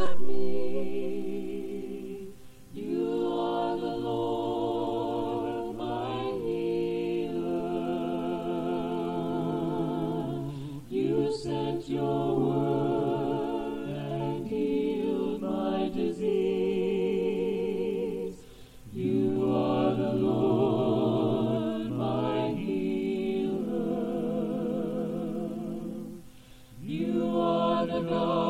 of me. You are the Lord, my healer. You sent your word and healed my disease. You are the Lord, my healer. You are the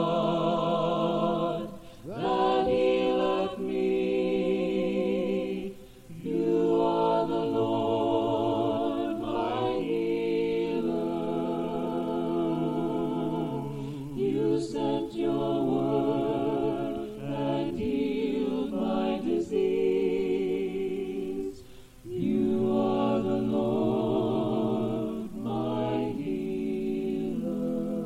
God that healeth me. You are the Lord, my healer. You sent your word and healed my disease. You are the Lord, my healer.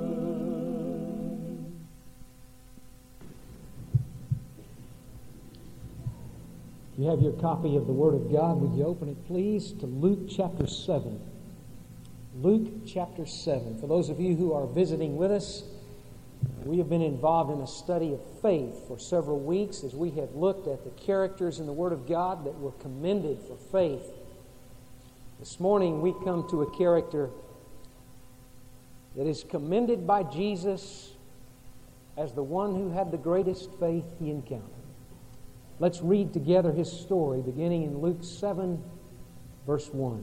If you have your copy of the Word of God, would you open it, please, to Luke chapter 7. Luke chapter 7. For those of you who are visiting with us, we have been involved in a study of faith for several weeks as we have looked at the characters in the Word of God that were commended for faith. This morning we come to a character that is commended by Jesus as the one who had the greatest faith he encountered. Let's read together his story, beginning in Luke 7, verse 1.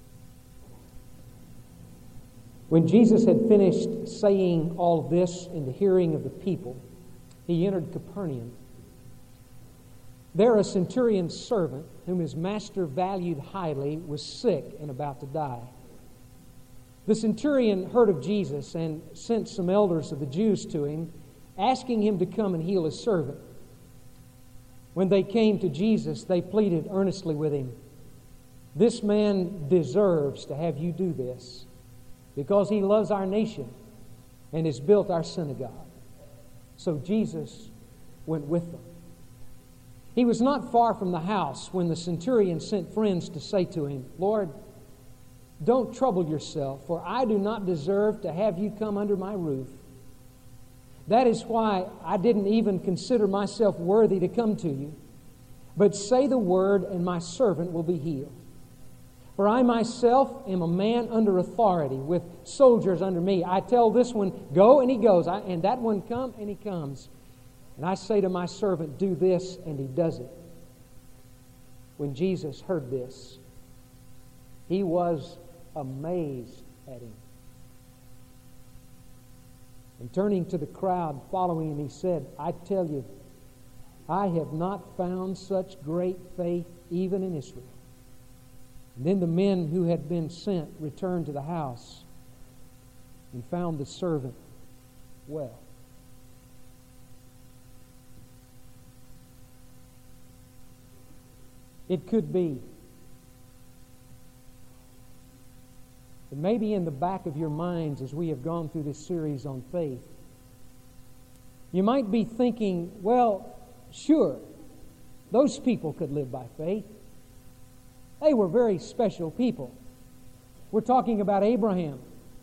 When Jesus had finished saying all this in the hearing of the people, he entered Capernaum. There a centurion's servant, whom his master valued highly, was sick and about to die. The centurion heard of Jesus and sent some elders of the Jews to him, asking him to come and heal his servant. When they came to Jesus, they pleaded earnestly with him, "This man deserves to have you do this, because he loves our nation and has built our synagogue." So Jesus went with them. He was not far from the house when the centurion sent friends to say to him, "Lord, don't trouble yourself, for I do not deserve to have you come under my roof. That is why I didn't even consider myself worthy to come to you. But say the word, and my servant will be healed. For I myself am a man under authority, with soldiers under me. I tell this one, go, and he goes. And that one, come, and he comes. And I say to my servant, do this, and he does it." When Jesus heard this, he was amazed at him. And turning to the crowd following him, he said, "I tell you, I have not found such great faith even in Israel." And then the men who had been sent returned to the house and found the servant well. It could be that maybe in the back of your minds, as we have gone through this series on faith, you might be thinking, well, sure, those people could live by faith. They were very special people. We're talking about Abraham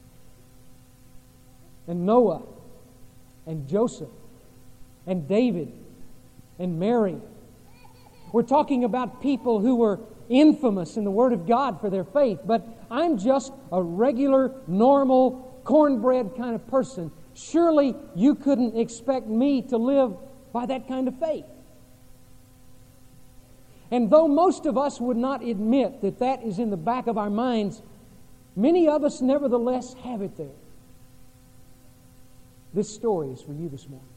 and Noah and Joseph and David and Mary. We're talking about people who were infamous in the Word of God for their faith. But I'm just a regular, normal, cornbread kind of person. Surely you couldn't expect me to live by that kind of faith. And though most of us would not admit that that is in the back of our minds, many of us nevertheless have it there. This story is for you this morning.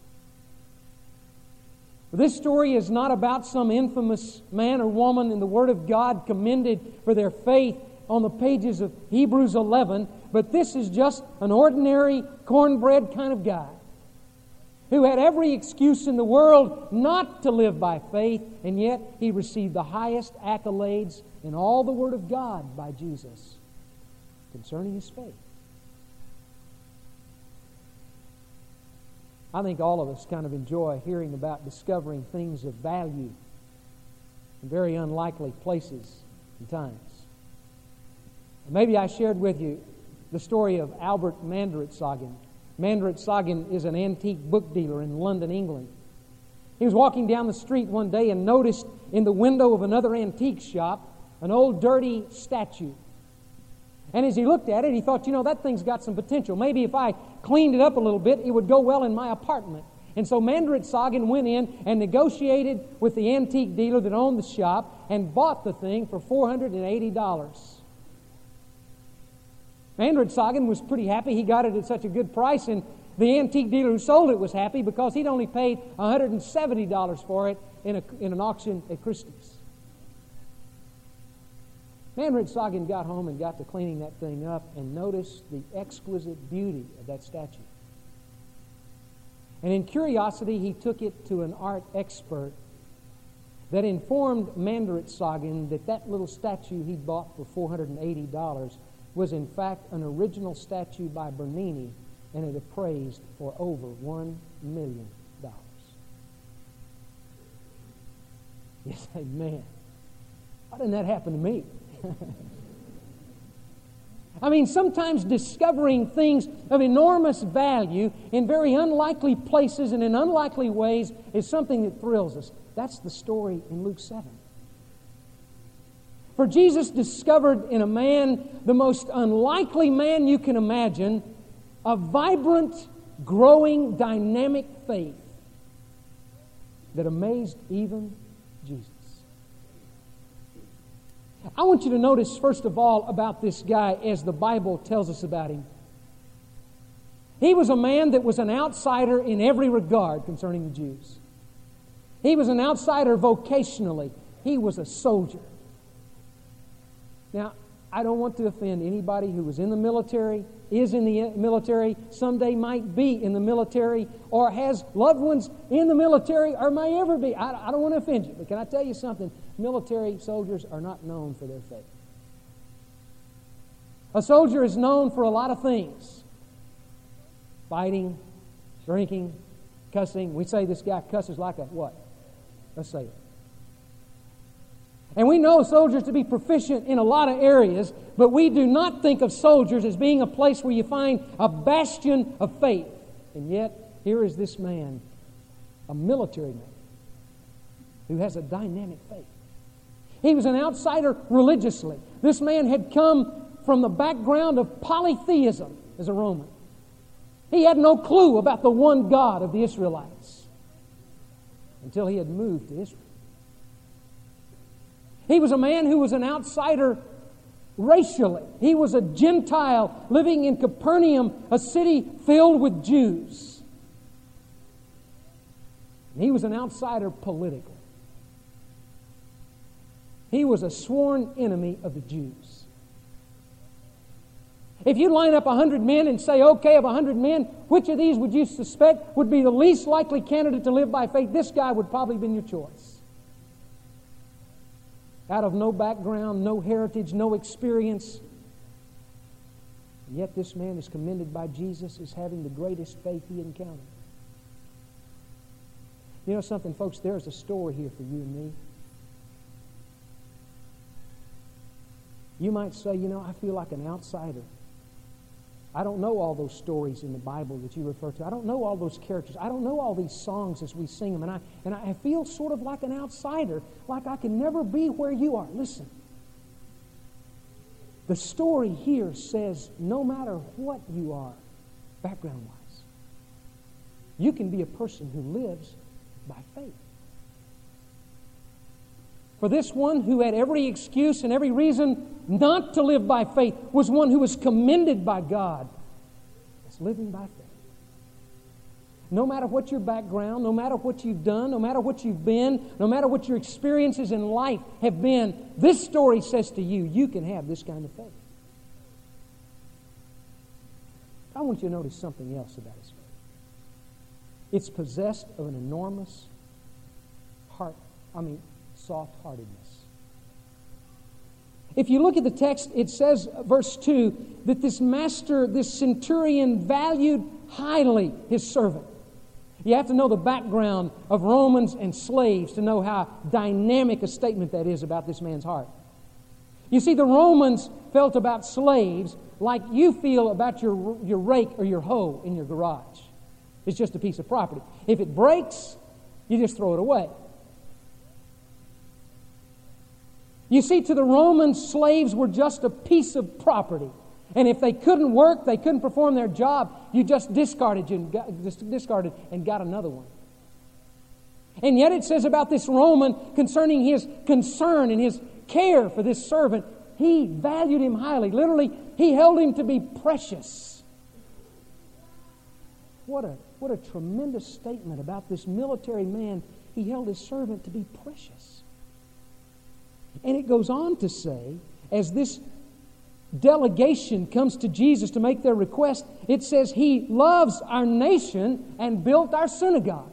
This story is not about some infamous man or woman in the Word of God commended for their faith on the pages of Hebrews 11, but this is just an ordinary cornbread kind of guy who had every excuse in the world not to live by faith, and yet he received the highest accolades in all the Word of God by Jesus concerning his faith. I think all of us kind of enjoy hearing about discovering things of value in very unlikely places and times. Maybe I shared with you the story of Albert Mandritsagen. Mandritsagen is an antique book dealer in London, England. He was walking down the street one day and noticed in the window of another antique shop an old dirty statue. And as he looked at it, he thought, that thing's got some potential. Maybe if I cleaned it up a little bit, it would go well in my apartment. And so Mandarin-Sagin went in and negotiated with the antique dealer that owned the shop and bought the thing for $480. Mandarin-Sagin was pretty happy. He got it at such a good price, and the antique dealer who sold it was happy because he'd only paid $170 for it in an auction at Christie's. Mandarin-Sagin got home and got to cleaning that thing up and noticed the exquisite beauty of that statue. And in curiosity, he took it to an art expert that informed Mandarin-Sagin that little statue he'd bought for $480 was in fact an original statue by Bernini, and it appraised for over $1 million. You say, man, why didn't that happen to me? I mean, sometimes discovering things of enormous value in very unlikely places and in unlikely ways is something that thrills us. That's the story in Luke 7. For Jesus discovered in a man, the most unlikely man you can imagine, a vibrant, growing, dynamic faith that amazed even Jesus. I want you to notice, first of all, about this guy as the Bible tells us about him. He was a man that was an outsider in every regard concerning the Jews. He was an outsider vocationally. He was a soldier. Now, I don't want to offend anybody who was in the military, is in the military, someday might be in the military, or has loved ones in the military, or may ever be. I don't want to offend you, but can I tell you something? Military soldiers are not known for their faith. A soldier is known for a lot of things. Fighting, drinking, cussing. We say this guy cusses like a what? A sailor. And we know soldiers to be proficient in a lot of areas, but we do not think of soldiers as being a place where you find a bastion of faith. And yet, here is this man, a military man, who has a dynamic faith. He was an outsider religiously. This man had come from the background of polytheism as a Roman. He had no clue about the one God of the Israelites until he had moved to Israel. He was a man who was an outsider racially. He was a Gentile living in Capernaum, a city filled with Jews. And he was an outsider politically. He was a sworn enemy of the Jews. If you line up 100 men and say, okay, of 100 men, which of these would you suspect would be the least likely candidate to live by faith? This guy would probably have been your choice. Out of no background, no heritage, no experience. And yet this man is commended by Jesus as having the greatest faith he encountered. You know something, folks? There's a story here for you and me. You might say, I feel like an outsider. I don't know all those stories in the Bible that you refer to. I don't know all those characters. I don't know all these songs as we sing them. And I feel sort of like an outsider, like I can never be where you are. Listen. The story here says no matter what you are, background-wise, you can be a person who lives by faith. For this one who had every excuse and every reason not to live by faith was one who was commended by God as living by faith. No matter what your background, no matter what you've done, no matter what you've been, no matter what your experiences in life have been, this story says to you, you can have this kind of faith. I want you to notice something else about his faith. It's possessed of an enormous soft-heartedness. If you look at the text, it says, verse 2, that this master, this centurion, valued highly his servant. You have to know the background of Romans and slaves to know how dynamic a statement that is about this man's heart. You see, the Romans felt about slaves like you feel about your rake or your hoe in your garage. It's just a piece of property. If it breaks, You just throw it away. You see, to the Romans, slaves were just a piece of property. And if they couldn't work, they couldn't perform their job, you just discarded and got another one. And yet it says about this Roman concerning his concern and his care for this servant, he valued him highly. Literally, he held him to be precious. What a tremendous statement about this military man. He held his servant to be precious. And it goes on to say, as this delegation comes to Jesus to make their request, it says he loves our nation and built our synagogue.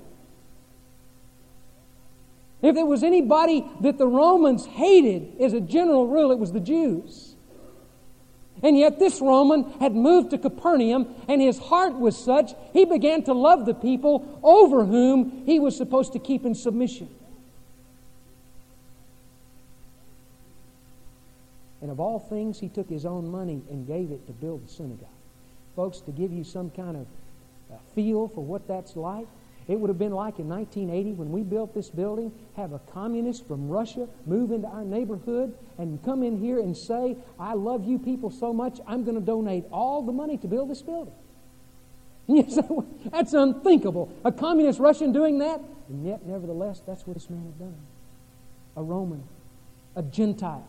If there was anybody that the Romans hated as a general rule, it was the Jews. And yet this Roman had moved to Capernaum, and his heart was such, he began to love the people over whom he was supposed to keep in submission. And of all things, he took his own money and gave it to build the synagogue. Folks, to give you some kind of feel for what that's like, it would have been like in 1980 when we built this building, have a communist from Russia move into our neighborhood and come in here and say, I love you people so much, I'm going to donate all the money to build this building. And you say, well, that's unthinkable. A communist Russian doing that? And yet, nevertheless, that's what this man had done. A Roman, a Gentile,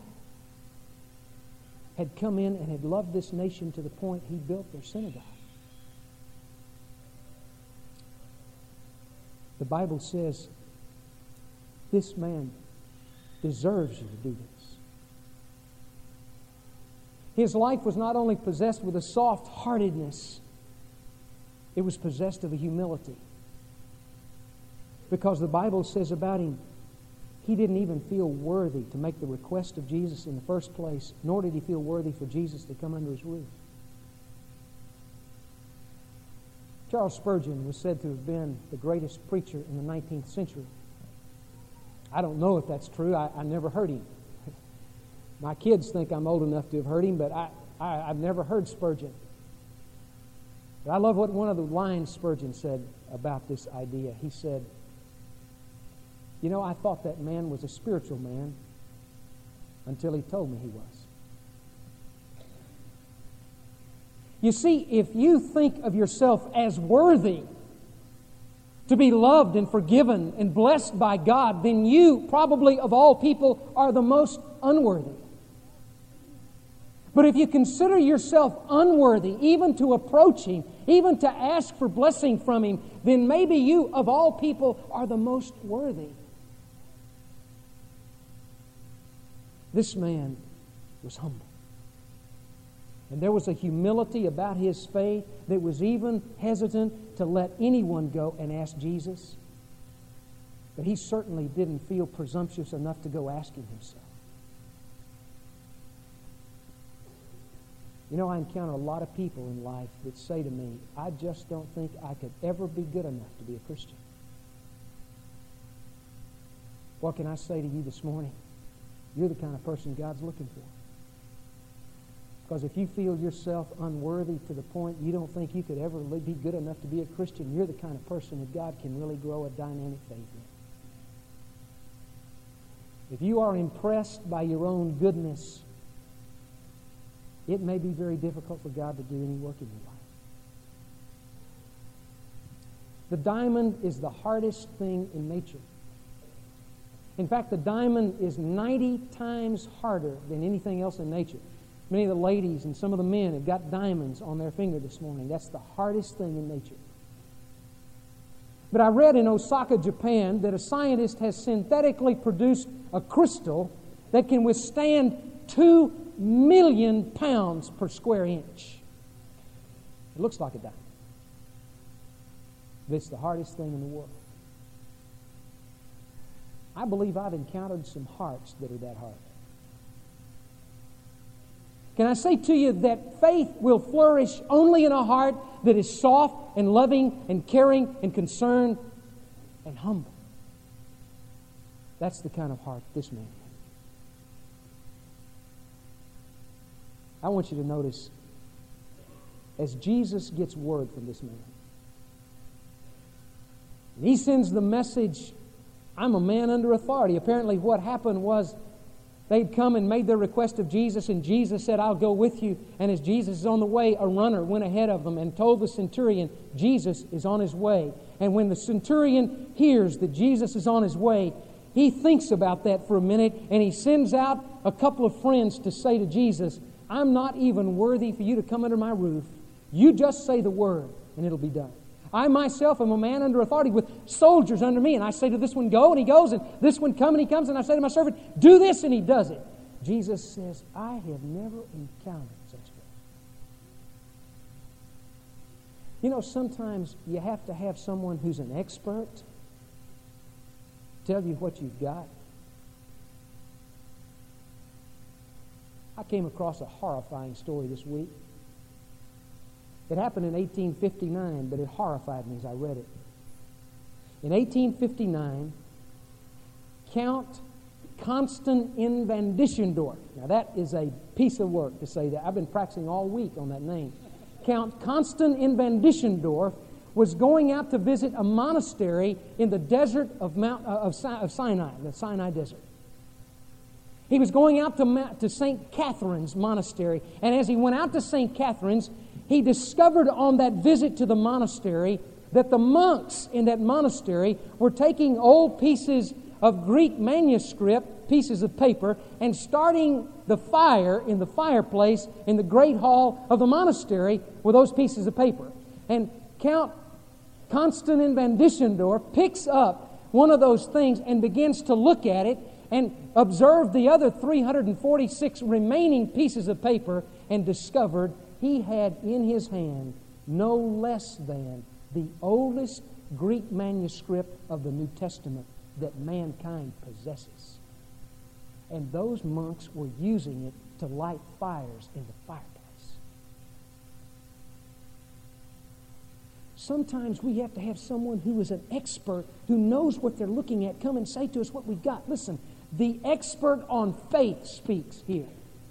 had come in and had loved this nation to the point he built their synagogue. The Bible says this man deserves you to do this. His life was not only possessed with a soft-heartedness, it was possessed of a humility. Because the Bible says about him, he didn't even feel worthy to make the request of Jesus in the first place, nor did he feel worthy for Jesus to come under his roof. Charles Spurgeon was said to have been the greatest preacher in the 19th century. I don't know if that's true. I never heard him. My kids think I'm old enough to have heard him, but I've never heard Spurgeon. But I love what one of the lines Spurgeon said about this idea. He said, you know, I thought that man was a spiritual man until he told me he was. You see, if you think of yourself as worthy to be loved and forgiven and blessed by God, then you, probably of all people, are the most unworthy. But if you consider yourself unworthy, even to approach Him, even to ask for blessing from Him, then maybe you, of all people, are the most worthy. This man was humble. And there was a humility about his faith that was even hesitant to let anyone go and ask Jesus. But he certainly didn't feel presumptuous enough to go ask Him himself. You know, I encounter a lot of people in life that say to me, I just don't think I could ever be good enough to be a Christian. What can I say to you this morning? You're the kind of person God's looking for. Because if you feel yourself unworthy to the point you don't think you could ever be good enough to be a Christian, you're the kind of person that God can really grow a dynamic faith in. If you are impressed by your own goodness, it may be very difficult for God to do any work in your life. The diamond is the hardest thing in nature. In fact, the diamond is 90 times harder than anything else in nature. Many of the ladies and some of the men have got diamonds on their finger this morning. That's the hardest thing in nature. But I read in Osaka, Japan, that a scientist has synthetically produced a crystal that can withstand 2 million pounds per square inch. It looks like a diamond. But it's the hardest thing in the world. I believe I've encountered some hearts that are that hard. Can I say to you that faith will flourish only in a heart that is soft and loving and caring and concerned and humble? That's the kind of heart this man had. I want you to notice, as Jesus gets word from this man, And he sends the message, I'm a man under authority. Apparently what happened was they'd come and made their request of Jesus, and Jesus said, I'll go with you. And as Jesus is on the way, a runner went ahead of them and told the centurion, Jesus is on his way. And when the centurion hears that Jesus is on his way, he thinks about that for a minute, and he sends out a couple of friends to say to Jesus, I'm not even worthy for you to come under my roof. You just say the word, and it'll be done. I myself am a man under authority with soldiers under me, and I say to this one, go, and he goes, and this one, come, and he comes, and I say to my servant, do this, and he does it. Jesus says, I have never encountered such faith. You know, sometimes you have to have someone who's an expert tell you what you've got. I came across a horrifying story this week. It happened in 1859, but it horrified me as I read it. In 1859, Count Constantin van Dishendorf. Now that is a piece of work to say that. I've been practicing all week on that name. Count Constantin van Dishendorf was going out to visit a monastery in the desert of Sinai, the Sinai Desert. He was going out to St. Catherine's Monastery, and as he went out to St. Catherine's, he discovered on that visit to the monastery that the monks in that monastery were taking old pieces of Greek manuscript, pieces of paper, and starting the fire in the fireplace in the great hall of the monastery with those pieces of paper. And Count Constantin van Dishendorf picks up one of those things and begins to look at it and observed the other 346 remaining pieces of paper and discovered he had in his hand no less than the oldest Greek manuscript of the New Testament that mankind possesses. And those monks were using it to light fires in the fireplace. Sometimes we have to have someone who is an expert, who knows what they're looking at, come and say to us what we've got. Listen, the expert on faith speaks here.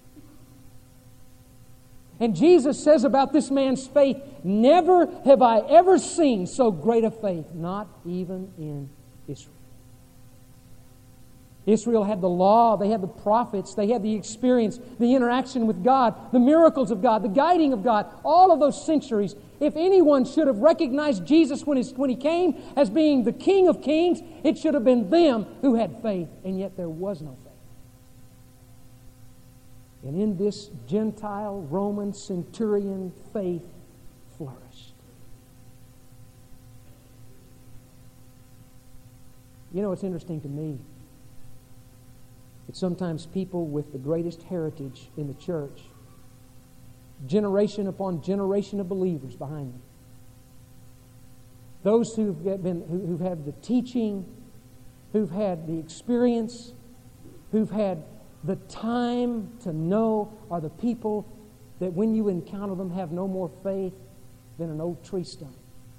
And Jesus says about this man's faith, never have I ever seen so great a faith, not even in Israel. Israel had the law, they had the prophets, they had the experience, the interaction with God, the miracles of God, the guiding of God, all of those centuries. If anyone should have recognized Jesus when he came as being the King of Kings, it should have been them who had faith, and yet there was no faith. And in this Gentile Roman centurion, faith flourished. You know, it's interesting to me that sometimes people with the greatest heritage in the church, generation upon generation of believers behind them, those who've had the teaching, who've had the experience, who've had the time to know, are the people that when you encounter them have no more faith than an old tree stump.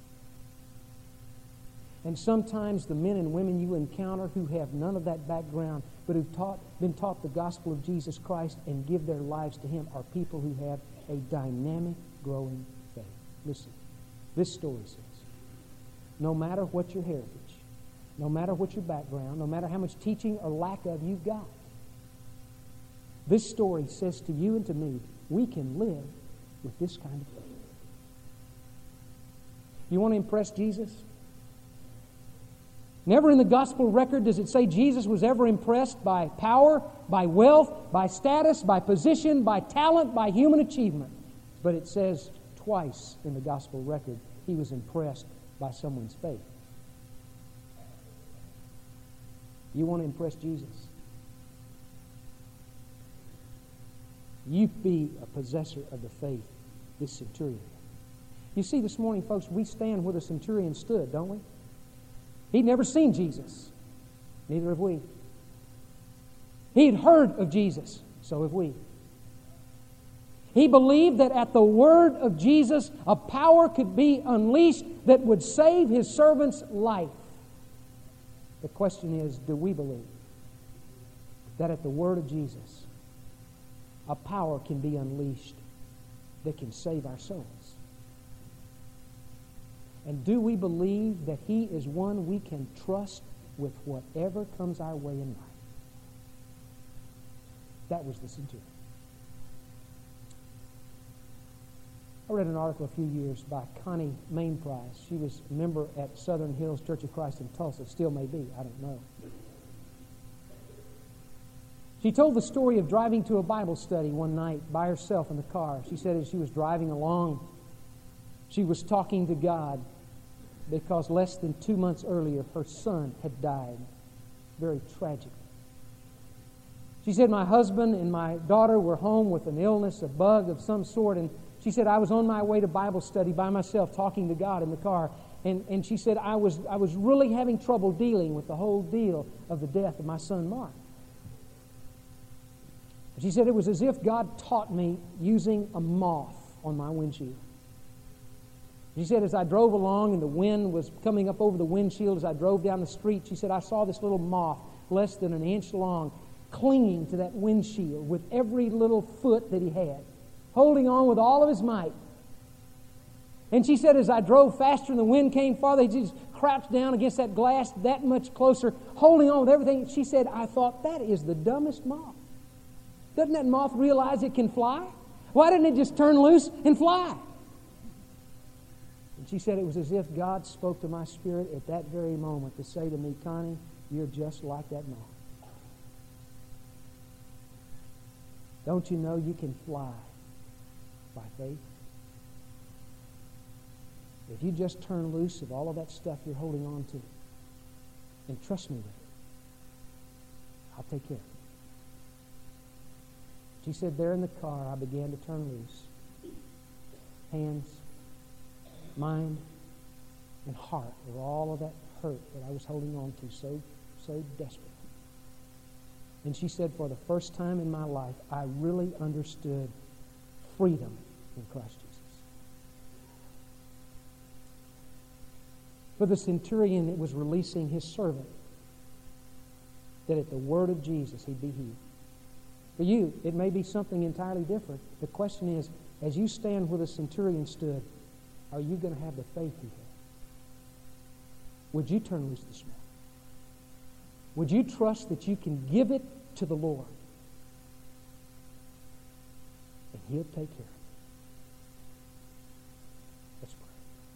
And sometimes the men and women you encounter who have none of that background, but who've been taught the gospel of Jesus Christ and give their lives to Him, are people who have a dynamic, growing faith. Listen, this story says, no matter what your heritage, no matter what your background, no matter how much teaching or lack of you've got, this story says to you and to me, we can live with this kind of faith. You want to impress Jesus? Never in the gospel record does it say Jesus was ever impressed by power, by wealth, by status, by position, by talent, by human achievement. But it says twice in the gospel record He was impressed by someone's faith. You want to impress Jesus? You be a possessor of the faith this centurion. You see, this morning, folks, we stand where the centurion stood, don't we? He'd never seen Jesus. Neither have we. He'd heard of Jesus. So have we. He believed that at the word of Jesus, a power could be unleashed that would save his servant's life. The question is, do we believe that at the word of Jesus, a power can be unleashed that can save our souls? And do we believe that He is one we can trust with whatever comes our way in life? That was the centurion. I read an article a few years by Connie Mainprice. She was a member at Southern Hills Church of Christ in Tulsa. Still may be, I don't know. She told the story of driving to a Bible study one night by herself in the car. She said as she was driving along, she was talking to God because less than 2 months earlier, her son had died very tragically. She said, my husband and my daughter were home with an illness, a bug of some sort, and she said, I was on my way to Bible study by myself talking to God in the car, and she said, I was really having trouble dealing with the whole deal of the death of my son Mark. She said, it was as if God taught me using a moth on my windshield. She said, as I drove along and the wind was coming up over the windshield as I drove down the street, she said, I saw this little moth less than an inch long clinging to that windshield with every little foot that he had, holding on with all of his might. And she said, as I drove faster and the wind came farther, he just crouched down against that glass that much closer, holding on with everything. She said, I thought, that is the dumbest moth. Doesn't that moth realize it can fly? Why didn't it just turn loose and fly? And she said it was as if God spoke to my spirit at that very moment to say to me, Connie, you're just like that moth. Don't you know you can fly by faith? If you just turn loose of all of that stuff you're holding on to and trust me with it, I'll take care of it. She said, there in the car, I began to turn loose. Hands, mind, and heart of all of that hurt that I was holding on to so desperately. And she said, for the first time in my life, I really understood freedom in Christ Jesus. For the centurion, it was releasing his servant, that at the word of Jesus he'd be healed. For you, it may be something entirely different. The question is, as you stand where the centurion stood, are you going to have the faith he had? Would you turn loose this morning? Would you trust that you can give it to the Lord and He'll take care of it? Let's pray.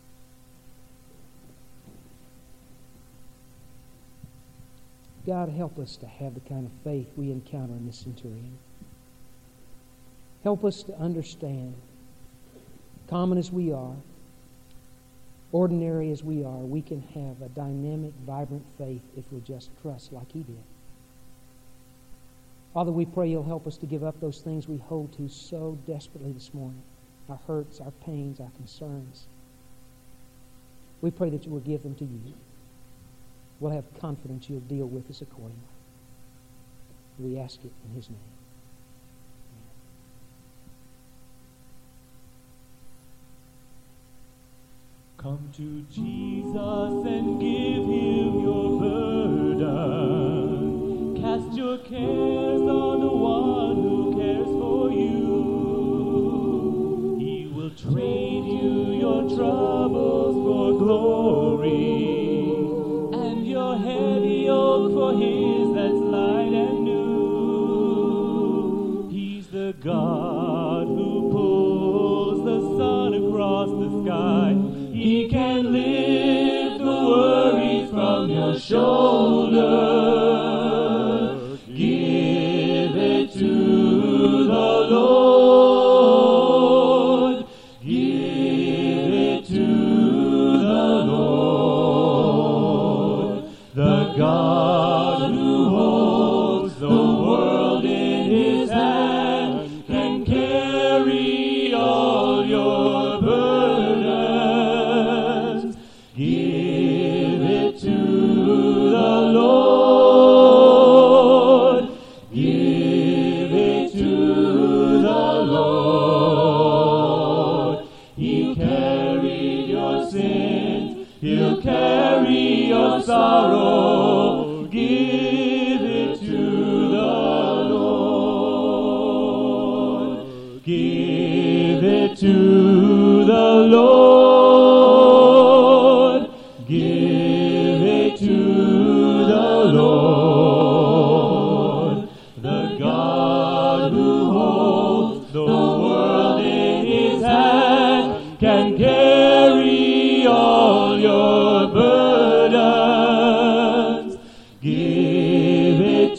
God, help us to have the kind of faith we encounter in this centurion. Help us to understand, common as we are, ordinary as we are, we can have a dynamic, vibrant faith if we just trust like he did. Father, we pray you'll help us to give up those things we hold to so desperately this morning, our hurts, our pains, our concerns. We pray that you will give them to you. We'll have confidence you'll deal with us accordingly. We ask it in his name. Come to Jesus and give him your burden. Cast your cares on the one who cares for you. He will trade you your troubles for glory, and your heavy yoke for his that's light and new. He's the God who pulls the sun across the sky. He can lift the worries from your shoulder. Give it to the Lord. Give it to the Lord. The God who holds the world in his hand can carry all your burdens. Give it to the Lord.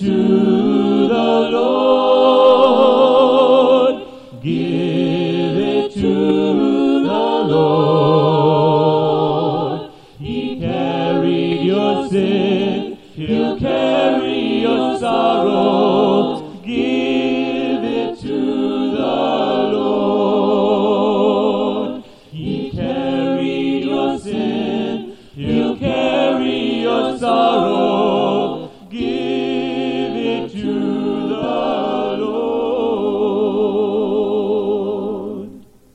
to the Lord. Give it to the Lord. He carried your sin, He'll carry your sorrow. Give it to the Lord. He carried your sin, He'll carry your sorrow. Give it to the Lord.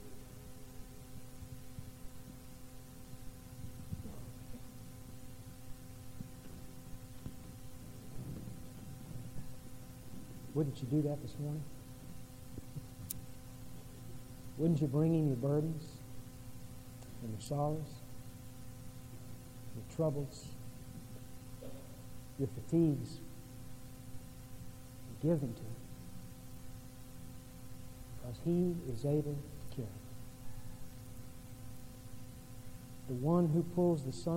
Wouldn't you do that this morning? Wouldn't you bring Him your burdens and your sorrows, your troubles, your fatigues, and give them to Him? Because He is able to carry them. The one who pulls the sun